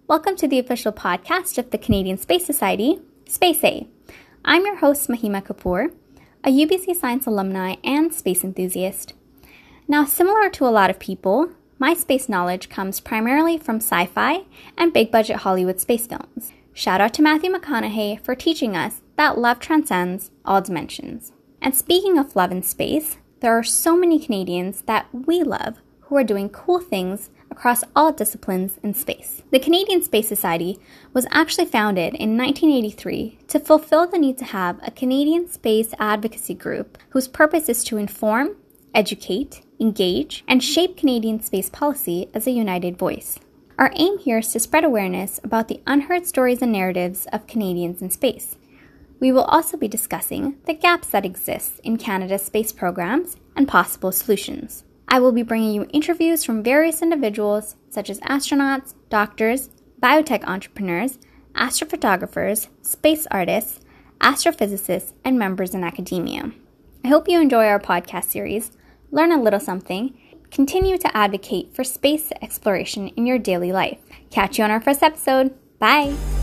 Welcome to the official podcast of the Canadian Space Society, Space A. I'm your host, Mahima Kapoor, a UBC Science alumni and space enthusiast. Now, similar to a lot of people, my space knowledge comes primarily from sci-fi and big-budget Hollywood space films. Shout out to Matthew McConaughey for teaching us that love transcends all dimensions. And speaking of love in space, there are so many Canadians that we love who are doing cool things across all disciplines in space. The Canadian Space Society was actually founded in 1983 to fulfill the need to have a Canadian space advocacy group whose purpose is to inform, educate, engage, and shape Canadian space policy as a united voice. Our aim here is to spread awareness about the unheard stories and narratives of Canadians in space. We will also be discussing the gaps that exist in Canada's space programs and possible solutions. I will be bringing you interviews from various individuals such as astronauts, doctors, biotech entrepreneurs, astrophotographers, space artists, astrophysicists, and members in academia. I hope you enjoy our podcast series, learn a little something, continue to advocate for space exploration in your daily life. Catch you on our first episode. Bye!